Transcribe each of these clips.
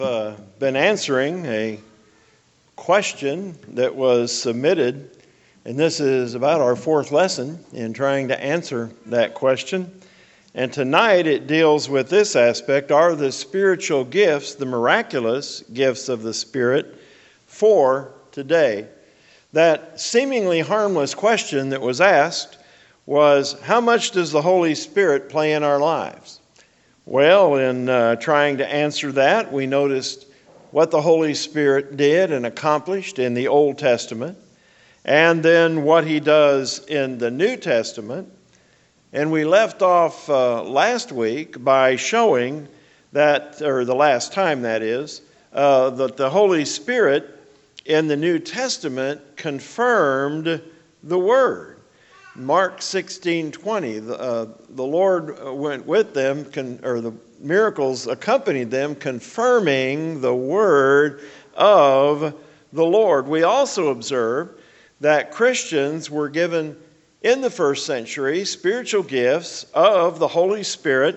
Been answering a question that was submitted, and this is about our fourth lesson in trying to answer that question. And tonight it deals with this aspect: are the spiritual gifts, the miraculous gifts of the Spirit, for today? That seemingly harmless question that was asked was, how much does the Holy Spirit play in our lives? Well, in trying to answer that, we noticed what the Holy Spirit did and accomplished in the Old Testament, and then what he does in the New Testament. And we left off last week by showing that, or the last time that is, that the Holy Spirit in the New Testament confirmed the Word. Mark 16:20, the Lord went with them, or the miracles accompanied them, confirming the word of the Lord. We also observe that Christians were given in the first century spiritual gifts of the Holy Spirit,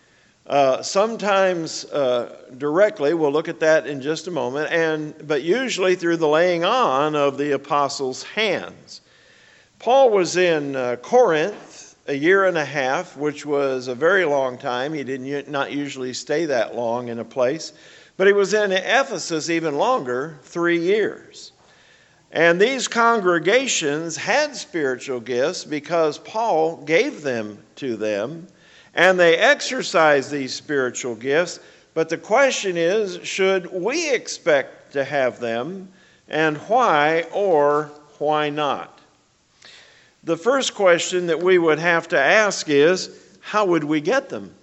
sometimes directly. We'll look at that in just a moment, but usually through the laying on of the apostles' hands. Paul was in Corinth a year and a half, which was a very long time. He did not usually stay that long in a place. But he was in Ephesus even longer, 3 years. And these congregations had spiritual gifts because Paul gave them to them. And they exercised these spiritual gifts. But the question is, should we expect to have them? And why or why not? The first question that we would have to ask is, how would we get them?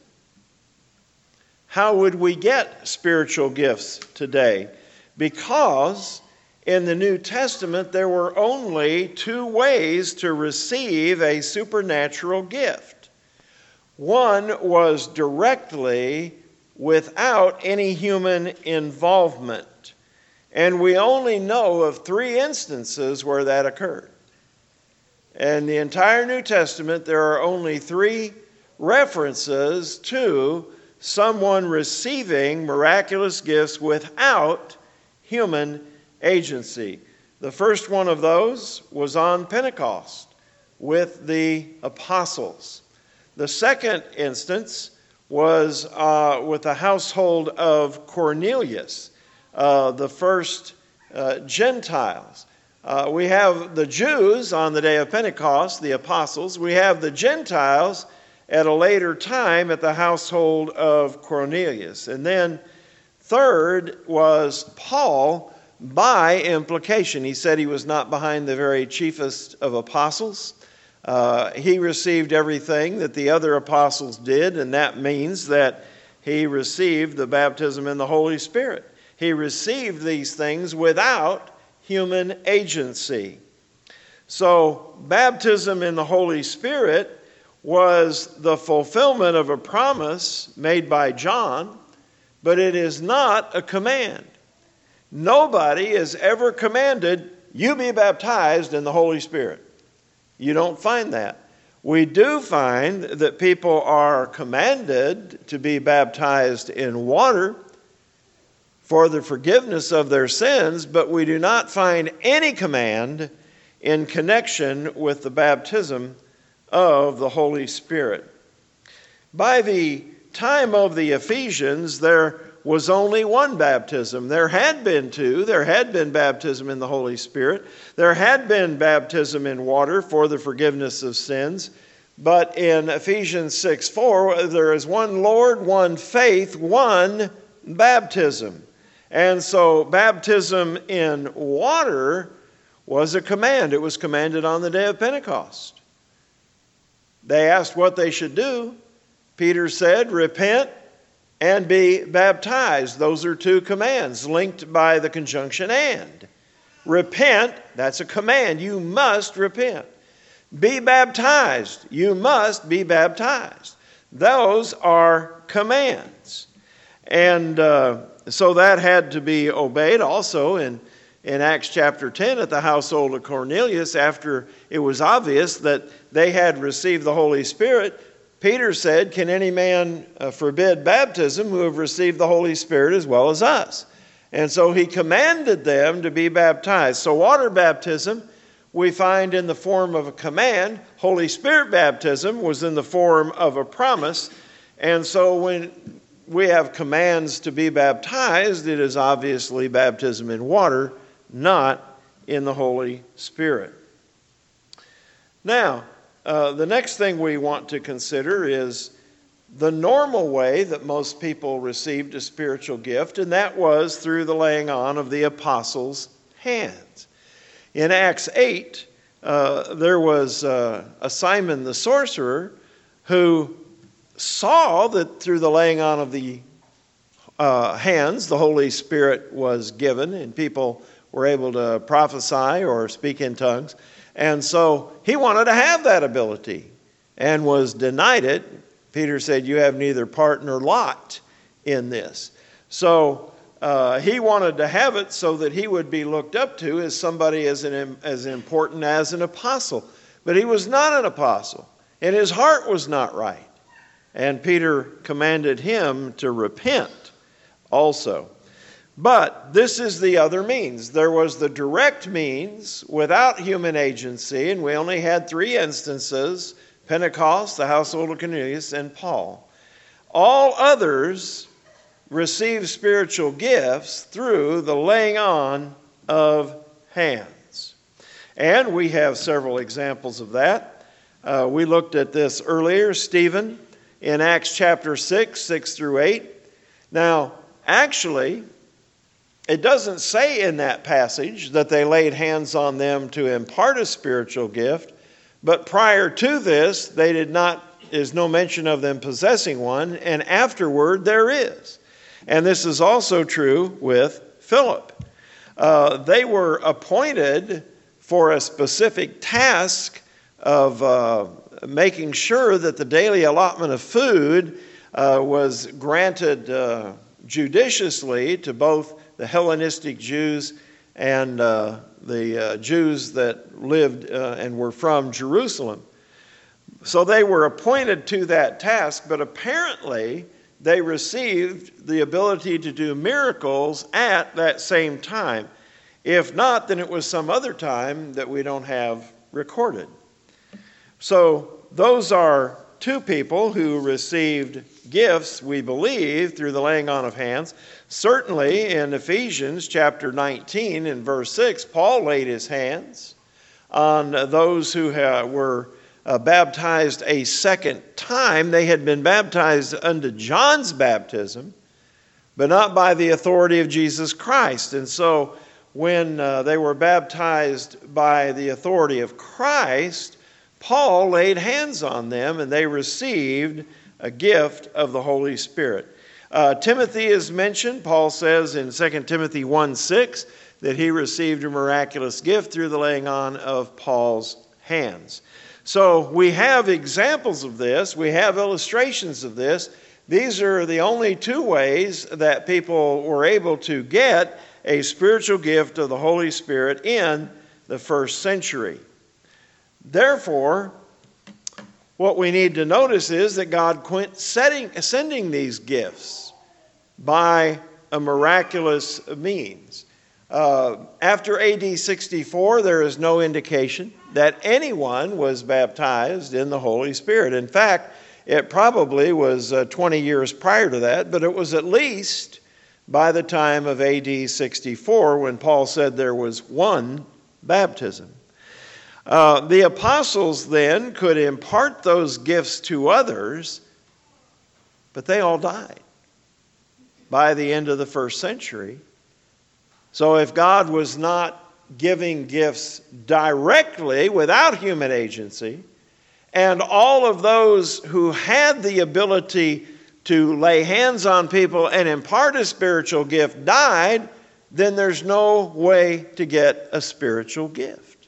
How would we get spiritual gifts today? Because in the New Testament, there were only 2 ways to receive a supernatural gift. One was directly without any human involvement. And we only know of 3 instances where that occurred. In the entire New Testament, there are only 3 references to someone receiving miraculous gifts without human agency. The first one of those was on Pentecost with the apostles. The second instance was with the household of Cornelius, the first Gentiles. We have the Jews on the day of Pentecost, the apostles. We have the Gentiles at a later time at the household of Cornelius. And then third was Paul by implication. He said he was not behind the very chiefest of apostles. He received everything that the other apostles did, and that means that he received the baptism in the Holy Spirit. He received these things without human agency. So baptism in the Holy Spirit was the fulfillment of a promise made by John, but it is not a command. Nobody is ever commanded, you be baptized in the Holy Spirit. You don't find that. We do find that people are commanded to be baptized in water for the forgiveness of their sins, but we do not find any command in connection with the baptism of the Holy Spirit. By the time of the Ephesians, there was only one baptism. There had been 2. There had been baptism in the Holy Spirit. There had been baptism in water for the forgiveness of sins. But in Ephesians 6:4, there is one Lord, one faith, one baptism. And so baptism in water was a command. It was commanded on the day of Pentecost. They asked what they should do. Peter said, repent and be baptized. Those are 2 commands linked by the conjunction and. Repent, that's a command. You must repent. Be baptized. You must be baptized. Those are commands. And so that had to be obeyed. Also in Acts chapter 10 at the household of Cornelius, after it was obvious that they had received the Holy Spirit, Peter said, "Can any man forbid baptism who have received the Holy Spirit as well as us?" And so he commanded them to be baptized. So water baptism we find in the form of a command. Holy Spirit baptism was in the form of a promise. And so when we have commands to be baptized, it is obviously baptism in water, not in the Holy Spirit. Now, the next thing we want to consider is the normal way that most people received a spiritual gift, and that was through the laying on of the apostles' hands. In Acts 8, there was a Simon the sorcerer who saw that through the laying on of the hands, the Holy Spirit was given, and people were able to prophesy or speak in tongues. And so he wanted to have that ability and was denied it. Peter said, "You have neither part nor lot in this." So he wanted to have it so that he would be looked up to as somebody as important as an apostle. But he was not an apostle, and his heart was not right. And Peter commanded him to repent also. But this is the other means. There was the direct means without human agency, and we only had 3 instances: Pentecost, the household of Cornelius, and Paul. All others received spiritual gifts through the laying on of hands. And we have several examples of that. We looked at this earlier. Stephen in Acts chapter 6, 6 through 8. Now, actually, it doesn't say in that passage that they laid hands on them to impart a spiritual gift, but prior to this, is no mention of them possessing one, and afterward there is. And this is also true with Philip. They were appointed for a specific task of making sure that the daily allotment of food was granted judiciously to both the Hellenistic Jews and the Jews that lived and were from Jerusalem. So they were appointed to that task, but apparently they received the ability to do miracles at that same time. If not, then it was some other time that we don't have recorded. So those are 2 people who received gifts, we believe, through the laying on of hands. Certainly in Ephesians chapter 19 and verse 6, Paul laid his hands on those who were baptized a second time. They had been baptized unto John's baptism, but not by the authority of Jesus Christ. And so when they were baptized by the authority of Christ, Paul laid hands on them and they received a gift of the Holy Spirit. Timothy is mentioned. Paul says in 2 Timothy 1:6 that he received a miraculous gift through the laying on of Paul's hands. So we have examples of this. We have illustrations of this. These are the only 2 ways that people were able to get a spiritual gift of the Holy Spirit in the first century. Therefore, what we need to notice is that God quit sending these gifts by a miraculous means. After AD 64, there is no indication that anyone was baptized in the Holy Spirit. In fact, it probably was 20 years prior to that, but it was at least by the time of AD 64 when Paul said there was one baptism. The apostles then could impart those gifts to others, but they all died by the end of the first century. So if God was not giving gifts directly without human agency, and all of those who had the ability to lay hands on people and impart a spiritual gift died, then there's no way to get a spiritual gift.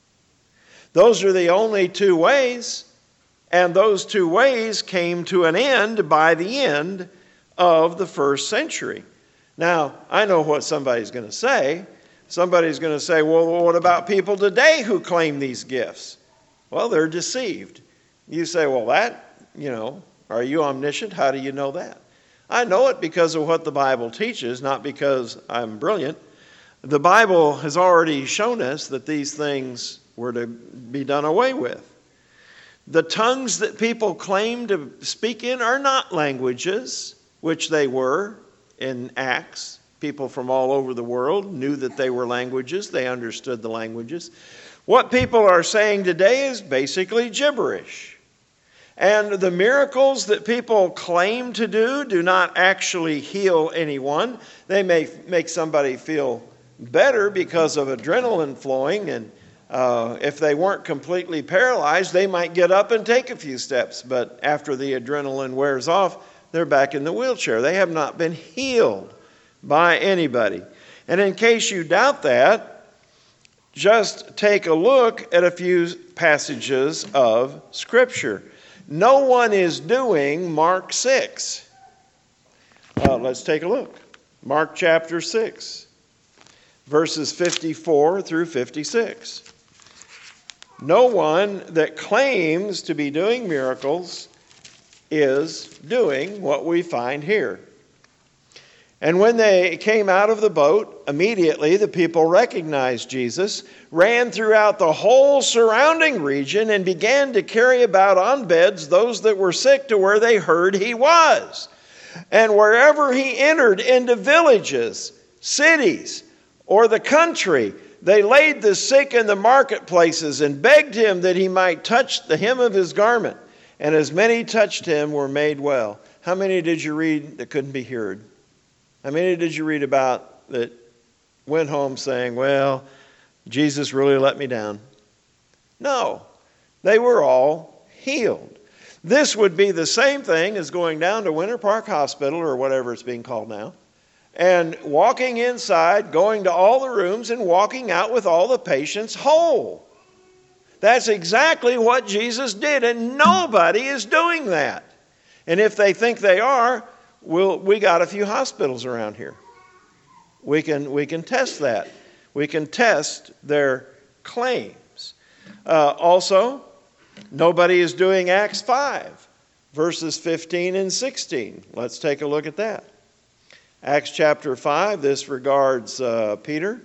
Those are the only 2 ways, and those 2 ways came to an end by the end of the first century. Now, I know what somebody's going to say. Somebody's going to say, well, what about people today who claim these gifts? Well, they're deceived. You say, well, that Are you omniscient? How do you know that? I know it because of what the Bible teaches, not because I'm brilliant. The Bible has already shown us that these things were to be done away with. The tongues that people claim to speak in are not languages, which they were in Acts. People from all over the world knew that they were languages. They understood the languages. What people are saying today is basically gibberish. And the miracles that people claim to do not actually heal anyone. They may make somebody feel better because of adrenaline flowing, and if they weren't completely paralyzed, they might get up and take a few steps. But after the adrenaline wears off, they're back in the wheelchair. They have not been healed by anybody. And in case you doubt that, just take a look at a few passages of Scripture. No one is doing Mark 6. Let's take a look. Mark chapter 6, verses 54 through 56. No one that claims to be doing miracles is doing what we find here. And when they came out of the boat, immediately the people recognized Jesus, ran throughout the whole surrounding region, and began to carry about on beds those that were sick to where they heard he was. And wherever he entered into villages, cities, or the country, they laid the sick in the marketplaces and begged him that he might touch the hem of his garment. And as many touched him were made well. How many did you read that couldn't be healed? How many did you read about that went home saying, well, Jesus really let me down? No, they were all healed. This would be the same thing as going down to Winter Park Hospital, or whatever it's being called now, and walking inside, going to all the rooms, and walking out with all the patients whole. That's exactly what Jesus did, and nobody is doing that. And if they think they are, we got a few hospitals around here. We can test that. We can test their claims. Also, nobody is doing Acts 5, verses 15 and 16. Let's take a look at that. Acts chapter 5, this regards Peter.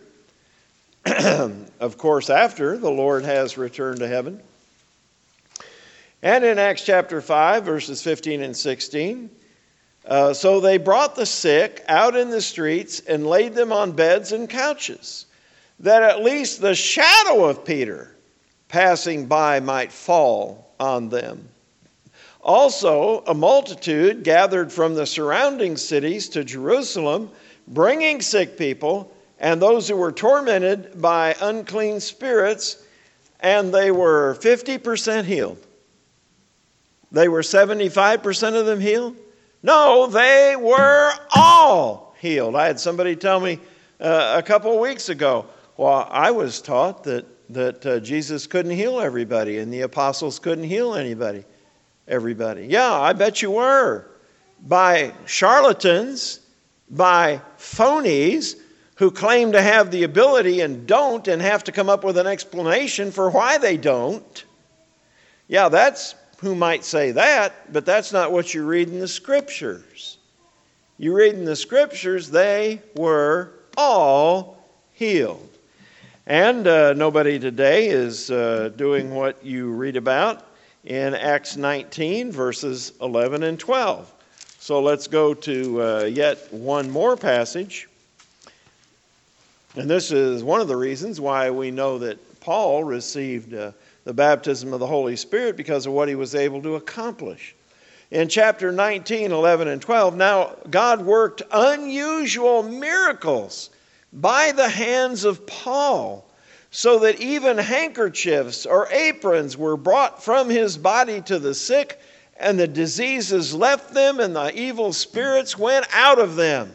Of course, after the Lord has returned to heaven. And in Acts chapter 5, verses 15 and 16, so they brought the sick out in the streets and laid them on beds and couches, that at least the shadow of Peter passing by might fall on them. Also, a multitude gathered from the surrounding cities to Jerusalem, bringing sick people and those who were tormented by unclean spirits, and they were 50% healed. They were 75% of them healed? No, they were all healed. I had somebody tell me a couple of weeks ago, well, I was taught that Jesus couldn't heal everybody and the apostles couldn't heal everybody. Yeah, I bet you were. By charlatans, by phonies who claim to have the ability and don't, and have to come up with an explanation for why they don't. Yeah, that's who might say that, but that's not what you read in the Scriptures. You read in the Scriptures, they were all healed. And nobody today is doing what you read about in Acts 19, verses 11 and 12. So let's go to yet one more passage. And this is one of the reasons why we know that Paul received the baptism of the Holy Spirit, because of what he was able to accomplish. In chapter 19, 11, and 12, now God worked unusual miracles by the hands of Paul, so that even handkerchiefs or aprons were brought from his body to the sick, and the diseases left them, and the evil spirits went out of them.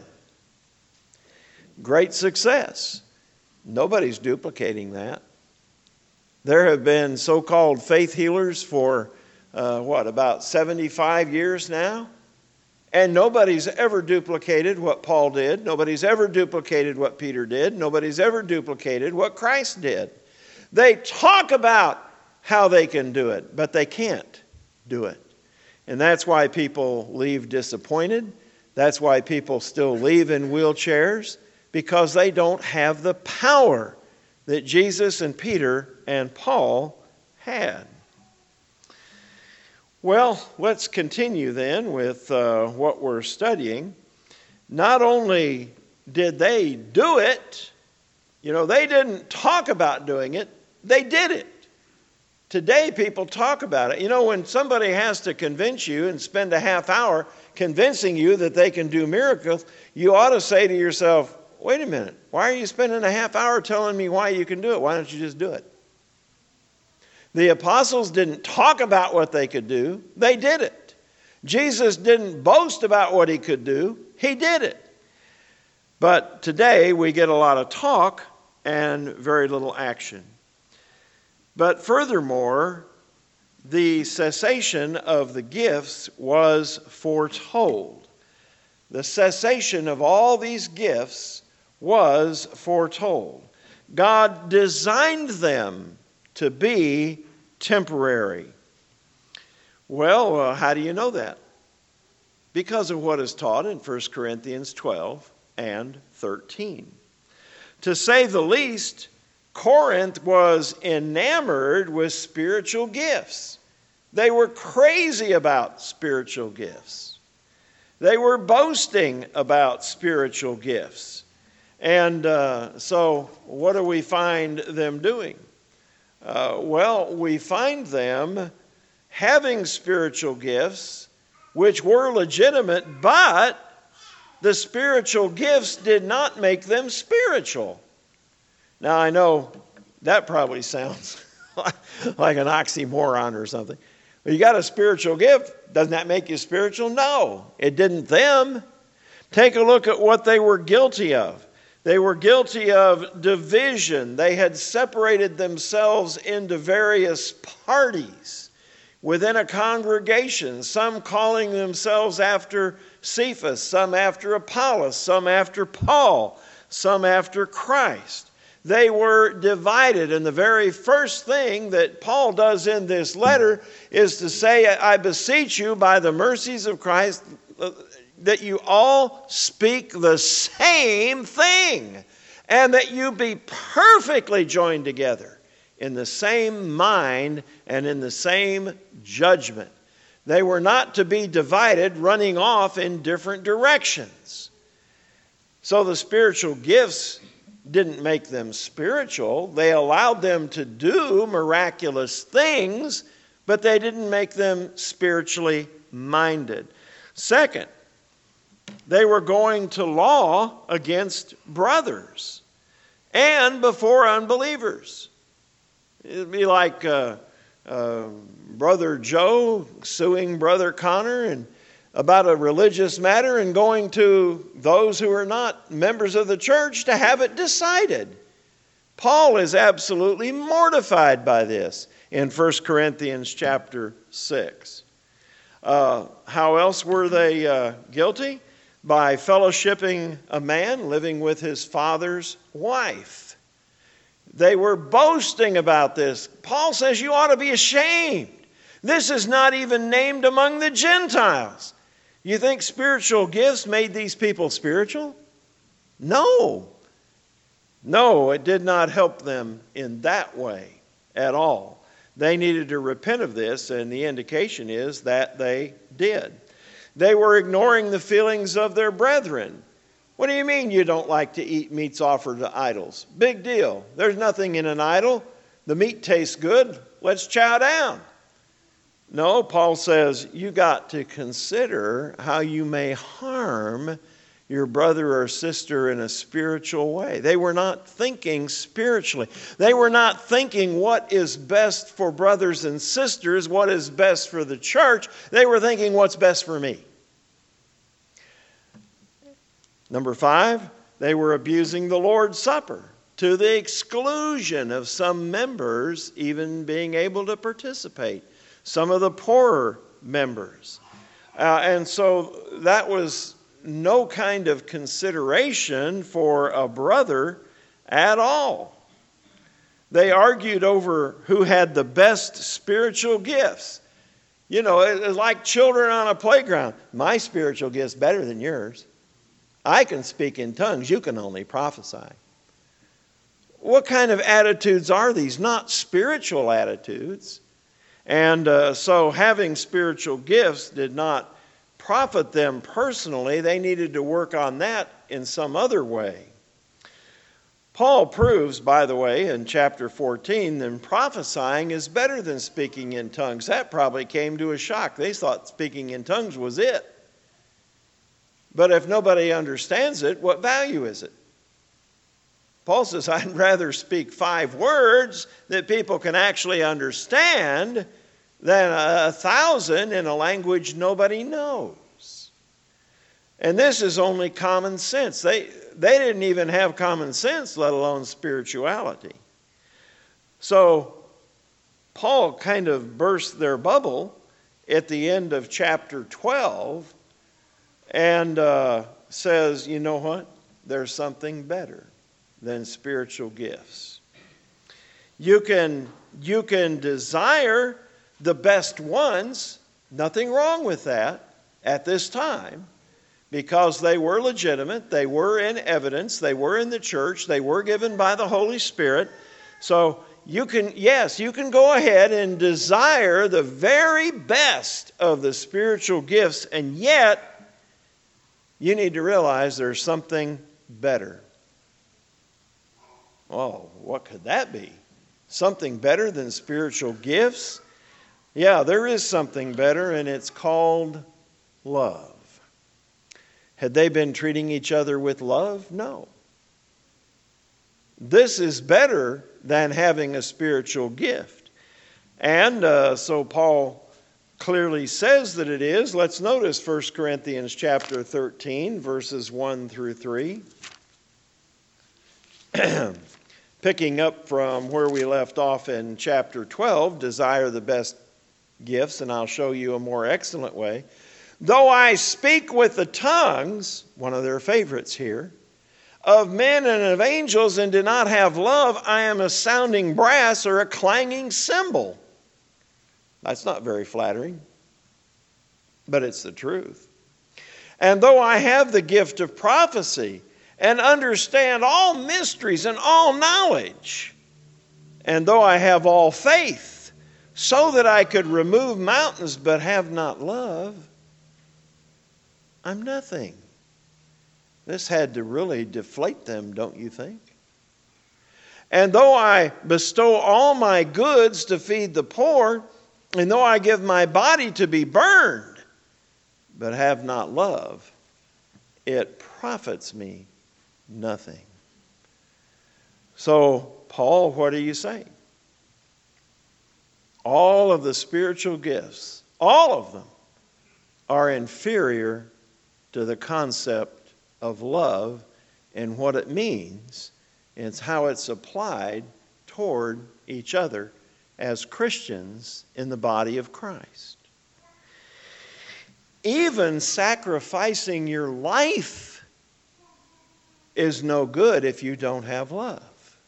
Great success. Nobody's duplicating that. There have been so-called faith healers for, about 75 years now? And nobody's ever duplicated what Paul did. Nobody's ever duplicated what Peter did. Nobody's ever duplicated what Christ did. They talk about how they can do it, but they can't do it. And that's why people leave disappointed. That's why people still leave in wheelchairs, because they don't have the power that Jesus and Peter and Paul had. Well, let's continue then with what we're studying. Not only did they do it, they didn't talk about doing it, they did it. Today people talk about it. When somebody has to convince you and spend a half hour convincing you that they can do miracles, you ought to say to yourself, wait a minute, why are you spending a half hour telling me why you can do it? Why don't you just do it? The apostles didn't talk about what they could do, they did it. Jesus didn't boast about what he could do, he did it. But today we get a lot of talk and very little action. But furthermore, the cessation of the gifts was foretold. The cessation of all these gifts was foretold. God designed them to be temporary. Well, how do you know that? Because of what is taught in 1 Corinthians 12 and 13. To say the least, Corinth was enamored with spiritual gifts. They were crazy about spiritual gifts. They were boasting about spiritual gifts. And so what do we find them doing? We find them having spiritual gifts which were legitimate, but the spiritual gifts did not make them spiritual. Now, I know that probably sounds like an oxymoron or something. But you got a spiritual gift. Doesn't that make you spiritual? No, it didn't them. Take a look at what they were guilty of. They were guilty of division. They had separated themselves into various parties within a congregation, some calling themselves after Cephas, some after Apollos, some after Paul, some after Christ. They were divided, and the very first thing that Paul does in this letter is to say, I beseech you by the mercies of Christ that you all speak the same thing, and that you be perfectly joined together in the same mind and in the same judgment. They were not to be divided, running off in different directions. So the spiritual gifts didn't make them spiritual. They allowed them to do miraculous things, but they didn't make them spiritually minded. Second, they were going to law against brothers and before unbelievers. It'd be like Brother Joe suing Brother Connor and about a religious matter and going to those who are not members of the church to have it decided. Paul is absolutely mortified by this in 1 Corinthians chapter 6. How else were they guilty? By fellowshipping a man living with his father's wife. They were boasting about this. Paul says you ought to be ashamed. This is not even named among the Gentiles. You think spiritual gifts made these people spiritual? No. No, it did not help them in that way at all. They needed to repent of this, and the indication is that they did. They were ignoring the feelings of their brethren. What do you mean you don't like to eat meats offered to idols? Big deal. There's nothing in an idol. The meat tastes good. Let's chow down. No, Paul says you got to consider how you may harm your brother or sister in a spiritual way. They were not thinking spiritually. They were not thinking what is best for brothers and sisters, what is best for the church. They were thinking what's best for me. Number 5, they were abusing the Lord's Supper to the exclusion of some members even being able to participate. Some of the poorer members. And so that was no kind of consideration for a brother at all. They argued over who had the best spiritual gifts. You know, it's like children on a playground. My spiritual gift's better than yours. I can speak in tongues. You can only prophesy. What kind of attitudes are these? Not spiritual attitudes. And so having spiritual gifts did not profit them personally. They needed to work on that in some other way. Paul proves, by the way, in chapter 14, that prophesying is better than speaking in tongues. That probably came to a shock. They thought speaking in tongues was it. But if nobody understands it, what value is it? Paul says, I'd rather speak 5 words that people can actually understand than 1,000 in a language nobody knows. And this is only common sense. They didn't even have common sense, let alone spirituality. So Paul kind of burst their bubble at the end of chapter 12 and says, you know what? There's something better than spiritual gifts. You can desire the best ones, nothing wrong with that at this time, because they were legitimate, they were in evidence, they were in the church, they were given by the Holy Spirit. So you can go ahead and desire the very best of the spiritual gifts, and yet you need to realize there's something better. Oh, what could that be? Something better than spiritual gifts? Yeah, there is something better, and it's called love. Had they been treating each other with love? No. This is better than having a spiritual gift. And so Paul clearly says that it is. Let's notice 1 Corinthians chapter 13, verses 1 through 3. Picking up from where we left off in chapter 12, desire the best gifts, and I'll show you a more excellent way. Though I speak with the tongues, one of their favorites here, of men and of angels and do not have love, I am a sounding brass or a clanging cymbal. That's not very flattering, but it's the truth. And though I have the gift of prophecy and understand all mysteries and all knowledge, and though I have all faith, so that I could remove mountains but have not love, I'm nothing. This had to really deflate them, don't you think? And though I bestow all my goods to feed the poor, and though I give my body to be burned, but have not love, it profits me nothing. So, Paul, what are you saying? All of the spiritual gifts, all of them, are inferior to the concept of love and what it means. It's how it's applied toward each other as Christians in the body of Christ. Even sacrificing your life is no good if you don't have love.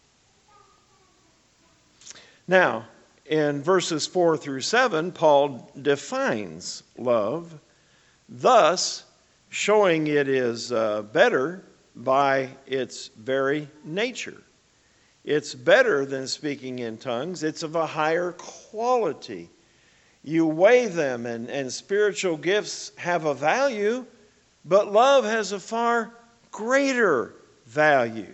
Now, in verses 4 through 7, Paul defines love, thus showing it is better by its very nature. It's better than speaking in tongues. It's of a higher quality. You weigh them, and spiritual gifts have a value, but love has a far greater value.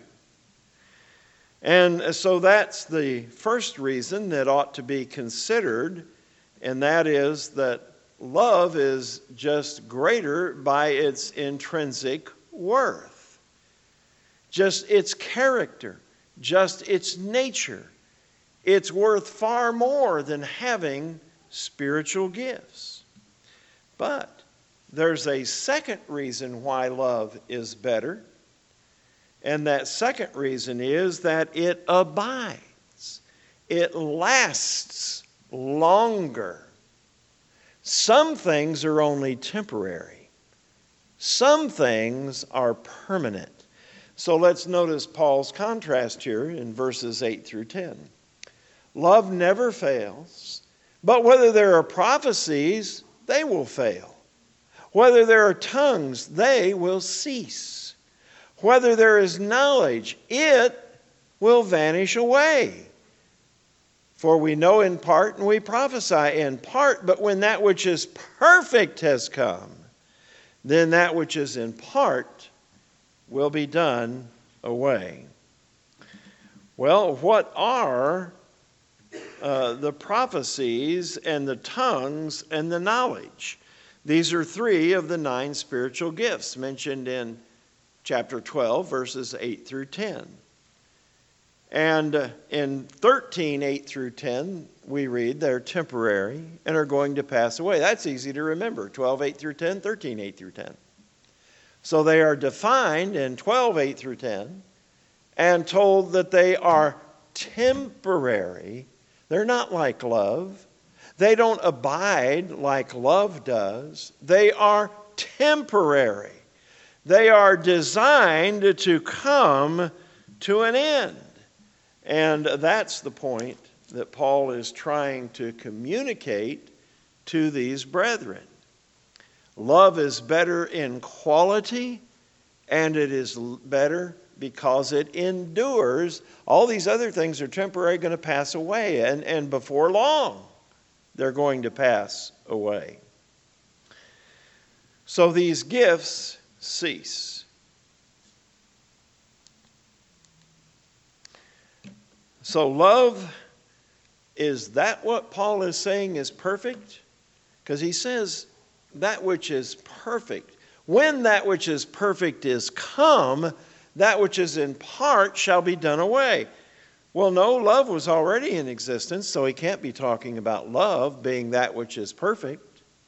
And so that's the first reason that ought to be considered, and that is that love is just greater by its intrinsic worth. Just its character, just its nature. It's worth far more than having spiritual gifts. But there's a second reason why love is better. And that second reason is that it abides. It lasts longer. Some things are only temporary. Some things are permanent. So let's notice Paul's contrast here in verses 8 through 10. Love never fails. But whether there are prophecies, they will fail. Whether there are tongues, they will cease. Whether there is knowledge, it will vanish away. For we know in part and we prophesy in part, but when that which is perfect has come, then that which is in part will be done away. Well, what are the prophecies and the tongues and the knowledge? These are 3 of the 9 spiritual gifts mentioned in chapter 12, verses 8 through 10. And in 13, 8 through 10, we read they're temporary and are going to pass away. That's easy to remember. 12, 8 through 10, 13, 8 through 10. So they are defined in 12, 8 through 10 and told that they are temporary. They're not like love. They don't abide like love does. They are temporary. They are designed to come to an end. And that's the point that Paul is trying to communicate to these brethren. Love is better in quality, and it is better because it endures. All these other things are temporary, going to pass away, and before long, they're going to pass away. So these gifts cease. So love, is that what Paul is saying is perfect? Because he says that which is perfect. When that which is perfect is come, that which is in part shall be done away. Well, no, love was already in existence, so he can't be talking about love being that which is perfect.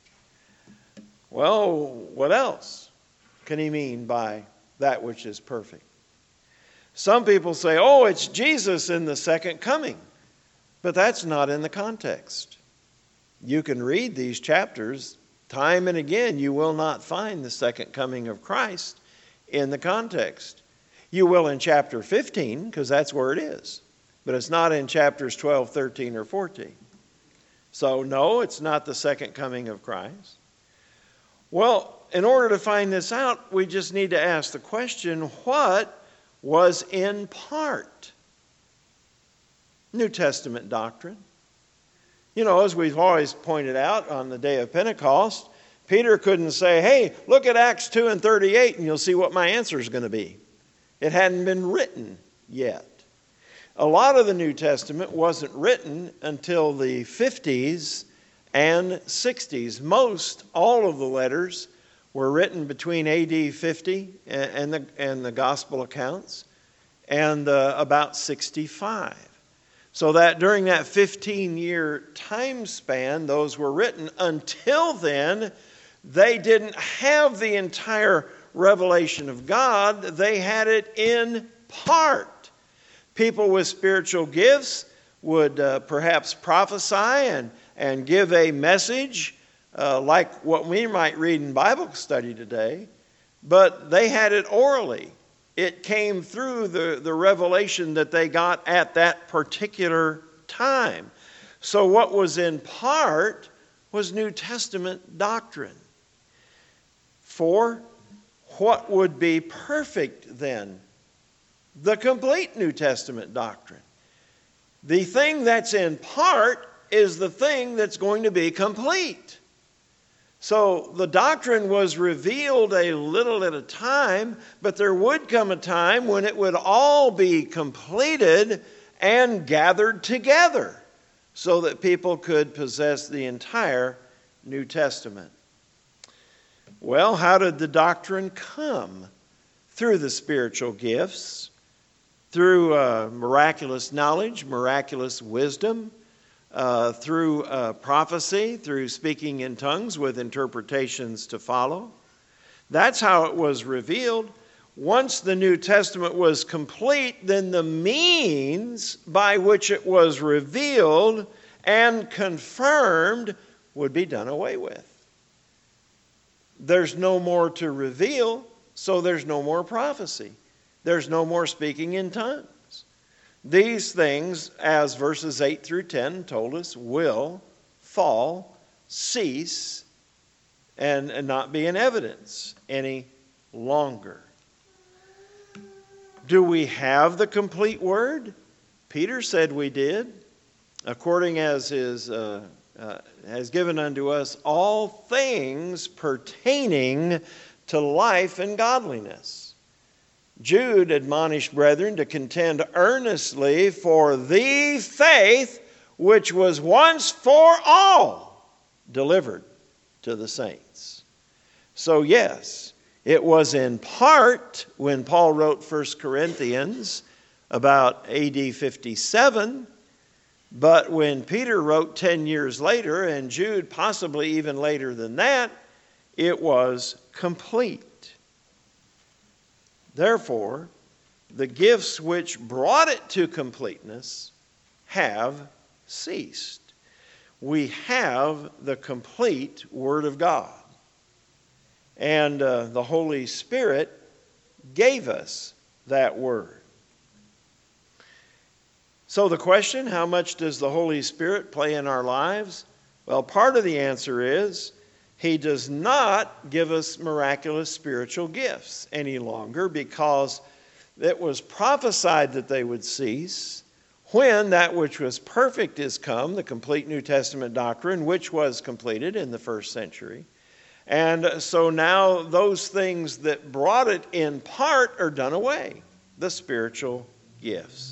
Well, what else can he mean by that which is perfect? Some people say, oh, it's Jesus in the second coming. But that's not in the context. You can read these chapters time and again. You will not find the second coming of Christ in the context. You will in chapter 15, because that's where it is. But it's not in chapters 12, 13, or 14. So no, it's not the second coming of Christ. Well, in order to find this out, we just need to ask the question, what was in part New Testament doctrine? You know, as we've always pointed out on the day of Pentecost, Peter couldn't say, hey, look at Acts 2 and 38 and you'll see what my answer is going to be. It hadn't been written yet. A lot of the New Testament wasn't written until the 50s and 60s. All of the letters were written between AD 50 and the gospel accounts and about 65. So that during that 15-year time span, those were written. Until then, they didn't have the entire revelation of God. They had it in part. People with spiritual gifts would perhaps prophesy and give a message like what we might read in Bible study today, but they had it orally. It came through the revelation that they got at that particular time. So what was in part was New Testament doctrine. For what would be perfect then? The complete New Testament doctrine. The thing that's in part is the thing that's going to be complete. So the doctrine was revealed a little at a time, but there would come a time when it would all be completed and gathered together so that people could possess the entire New Testament. Well, how did the doctrine come? Through the spiritual gifts, through miraculous knowledge, miraculous wisdom, through prophecy, through speaking in tongues with interpretations to follow. That's how it was revealed. Once the New Testament was complete, then the means by which it was revealed and confirmed would be done away with. There's no more to reveal, so there's no more prophecy. There's no more speaking in tongues. These things, as verses 8 through 10 told us, will fall, cease, and not be in evidence any longer. Do we have the complete word? Peter said we did. According as has given unto us all things pertaining to life and godliness. Jude admonished brethren to contend earnestly for the faith which was once for all delivered to the saints. So yes, it was in part when Paul wrote 1 Corinthians about AD 57, but when Peter wrote 10 years later, and Jude possibly even later than that, it was complete. Therefore, the gifts which brought it to completeness have ceased. We have the complete Word of God. And the Holy Spirit gave us that Word. So the question, how much does the Holy Spirit play in our lives? Well, part of the answer is He does not give us miraculous spiritual gifts any longer, because it was prophesied that they would cease when that which was perfect is come, the complete New Testament doctrine, which was completed in the first century. And so now those things that brought it in part are done away, the spiritual gifts.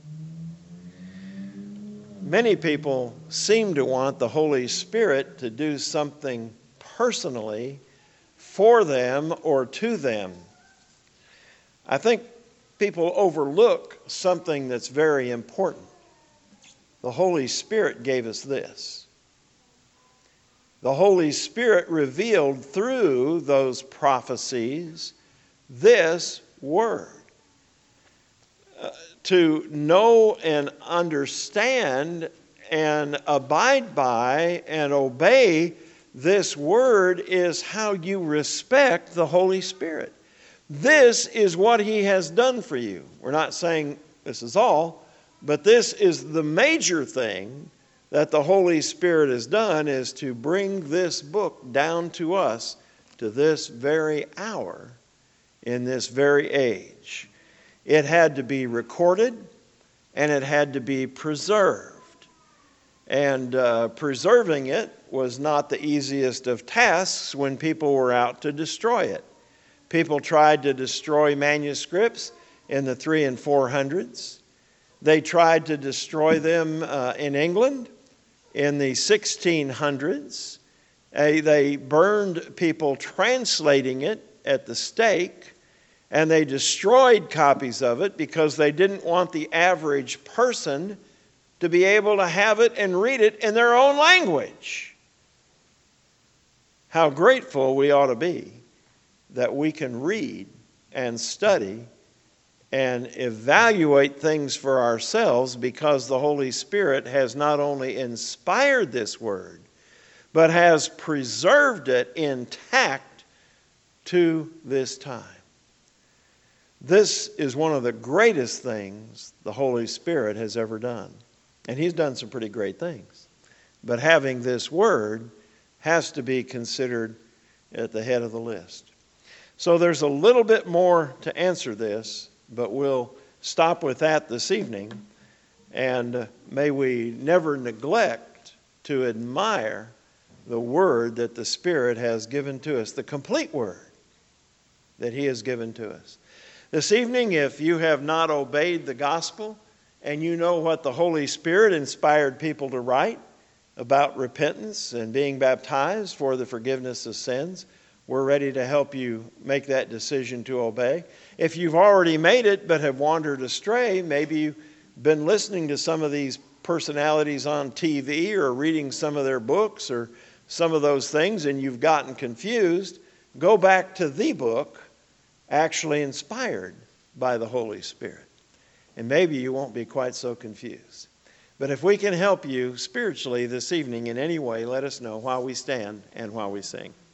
Many people seem to want the Holy Spirit to do something personally for them or to them. I think people overlook something that's very important. The Holy Spirit gave us this. The Holy Spirit revealed through those prophecies this word. To know and understand and abide by and obey this word is how you respect the Holy Spirit. This is what He has done for you. We're not saying this is all, but this is the major thing that the Holy Spirit has done, is to bring this book down to us to this very hour in this very age. It had to be recorded and it had to be preserved. And preserving it was not the easiest of tasks when people were out to destroy it. People tried to destroy manuscripts in the 300s and 400s. They tried to destroy them in England in the 1600s. They burned people translating it at the stake, and they destroyed copies of it because they didn't want the average person to be able to have it and read it in their own language. How grateful we ought to be that we can read and study and evaluate things for ourselves, because the Holy Spirit has not only inspired this word, but has preserved it intact to this time. This is one of the greatest things the Holy Spirit has ever done. And He's done some pretty great things. But having this word has to be considered at the head of the list. So there's a little bit more to answer this, but we'll stop with that this evening. And may we never neglect to admire the word that the Spirit has given to us, the complete word that He has given to us. This evening, if you have not obeyed the gospel and you know what the Holy Spirit inspired people to write about repentance and being baptized for the forgiveness of sins, we're ready to help you make that decision to obey. If you've already made it but have wandered astray, maybe you've been listening to some of these personalities on TV or reading some of their books or some of those things and you've gotten confused, go back to the book actually inspired by the Holy Spirit. And maybe you won't be quite so confused. But if we can help you spiritually this evening in any way, let us know while we stand and while we sing.